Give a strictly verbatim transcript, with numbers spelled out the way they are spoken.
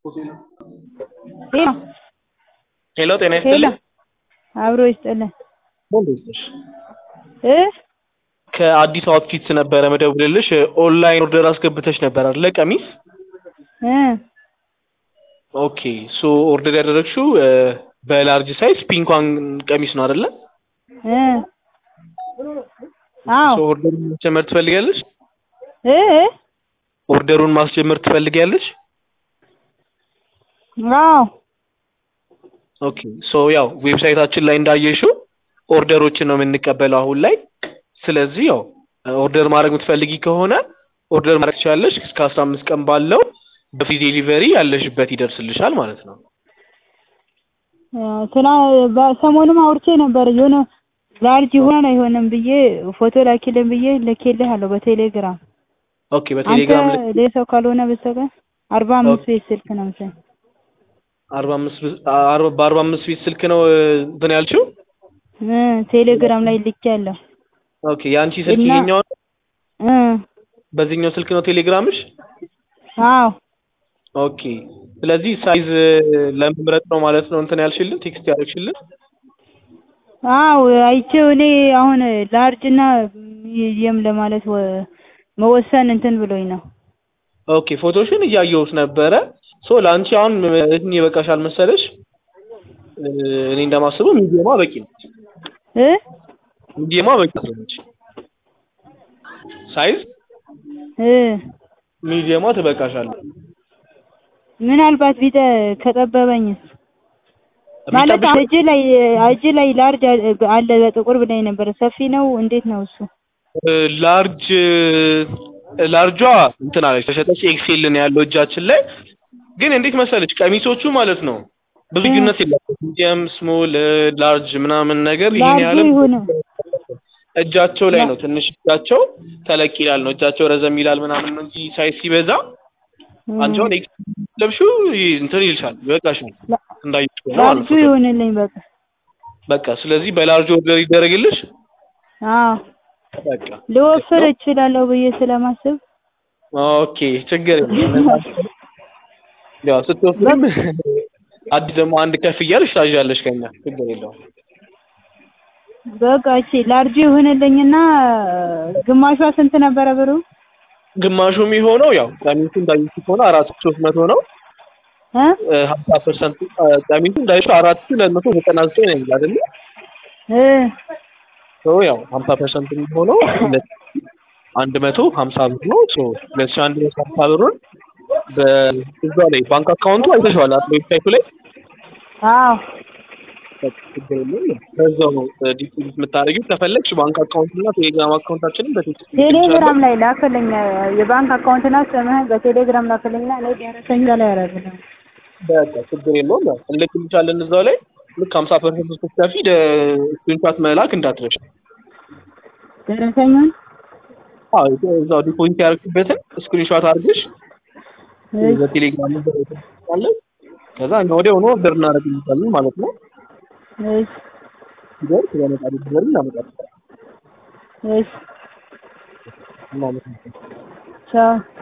ሄሎ ሄሎ ጤና ሄሎ ይስጥልኝ። አብሮ ይስጥልኝ ወንድሽ እ ከአዲስ አውትፊትስ ነበረ መደውልልሽ ኦንላይን ኦርደር አስገብተሽ ነበር አይደል? ቀሚስ እ ኦኬ ሶ ኦርደር ያደረግሽው በላርጅ ሳይዝ ፒንኳን ቀሚስ ነው አይደለ? እ አዎ ሶ ኦርደሩን ማስጀመር ትፈልጊያለሽ? እ ኦርደሩን ማስጀመር ትፈልጊያለሽ? አዎ ኦኬ ሶ ያው ዌብሳይታችን ላይ እንዳየሽው ኦርደሮችን ነው የምንቀበለው አሁን ላይ። ስለዚህ ያው ኦርደር ማድረግ የምትፈልጊ ከሆነ ኦርደር ማድረግ ትችላለሽ። እስከ አስራ አምስት ቀን ባለው በፍሪ ዴሊቨሪ ያለሽበት ይደርስልሻል ማለት ነው። ስላ በሰሞኑም አውርቼ ነበር የሆነ ላርጅ ይሆናል አይሆንም ብዬ ፎቶ ላኪልን ብዬ ልኬልሃለሁ በቴሌግራም። ኦኬ በቴሌግራም ልክ አንተ ለሰው ካልሆነ በስተቀር አርባ አምስት ቤት ስልክ ነው መሰለኝ። አርባ አምስት በአርባ አምስት ቤት ስልክ ነው እንትን ያልሽው? እ ቴሌግራም ላይ ልኬያለሁ። ኦኬ ያንቺ ስልክ ይሄኛው እ በዚህኛው ስልክ ነው ቴሌግራምሽ? አዎ ኦኬ ስለዚህ ሳይዝ ለመምረጥ ነው ማለት ነው እንትን ያልሽልን ቴክስት ያደርግሽልን? አዎ አይቼው እኔ አሁን ላርጅ እና ሚዲየም ለማለት መወሰን እንትን ብሎኝ ነው። ኦኬ ፎቶሽን እያየሁት ነበረ። ሶ ላንቺ አሁን እኔ ይበቃሻል መሰለሽ? እኔ እንደማስበው ሚዲየማ በቂ ነው። እ ሚዲየማ በቂ ነው እንጂ ሳይዝ እ ሚዲየማ ትበቃሻለች። ምናልባት ቢተ ከጠበበኝስ ማለት እጅ ላይ እጅ ላይ ላርጅ አለ በጥቁር ብለኝ ነበር። ሰፊ ነው እንዴት ነው እሱ? ላርጅ ላርጇ እንትን አለች ተሸጠች ኤክስኤል ነው ያለው እጃችን ላይ። ግን እንዴት መሰለች ቀሚሶቹ ማለት ነው ብዙ ልዩነት የላቸውም። ሚዲየም ስሞል ላርጅ ምናምን ነገር ይሄን ያህል እጃቸው ላይ ነው ትንሽ እጃቸው ተለቅ ይላል ነው እጃቸው ረዘም ይላል ምናምን ነው እንጂ ሳይዝ ሲበዛ አንቺውን ኤክስ ለብሹ እንትን ይልሻል ይበቃሻል። እንዳይጭ ነው ላርጁ ይሆንልኝ በቃ በቃ ስለዚህ በላርጅ ኦርደር ይደረግልሽ። አዎ በቃ ልወፍር እችላለሁ ብዬ ስለማስብ ኦኬ ችግር የለም። ያው ስትወፍሪም አዲስ ደግሞ አንድ ከፍ እያልሽ ታዣለሽ ከኛ ችግር የለውም። በቃ እሺ ላርጅ ይሆንልኝና ግማሿ ስንት ነበረ ብሩ? ግማሹ የሚሆነው ያው ቀሚሱ እንዳይሽ ከሆነ አራት ሺህ ሶስት መቶ ነው። እ ሀምሳ ፐርሰንት ቀሚሱ እንዳይሽ አራት ሺህ ሁለት መቶ ዘጠና ዘጠኝ ነው የሚል አይደል? እ ሶ ያው ሀምሳ ፐርሰንት የሚሆነው አንድ መቶ ሀምሳ ብር ነው። ሶ ሁለት ሺህ አንድ መቶ ሀምሳ ብሩን በእዛው ላይ ባንክ አካውንቱ አይተሽዋል አይደል ዌብሳይቱ ላይ? አዎ ችግር የለም። በዛው ነው ዲፖዚት የምታደርጊው። ከፈለግሽ ባንክ አካውንት እና ቴሌግራም አካውንታችንን በቴክስት ቴሌግራም ላይ ላክልኝ። የባንክ አካውንት እና ስምህን በቴሌግራም ላክልኝና እኔ ደረሰኝ ላይ ያደርግልኝ። በቃ ችግር የለውም። ያው እንልክልሻለን እዛው ላይ ልክ ሀምሳ ፐርሰንት ስትከፊ ስክሪንሾት መላክ እንዳትረሺ። ደረሰኙን አዎ እዛው ዲፖዚት ያደረግሽበትን ስክሪንሾት አድርገሽ በቴሌግራም ላይ ከዛ እኛ ወዲያውኑ ኦርደር እናደርግልሻለን ማለት ነው። እሺ ይደር ስለመጣ ዲሊቨሪ እናመጣለን። እሺ እናመጣለን። ቻው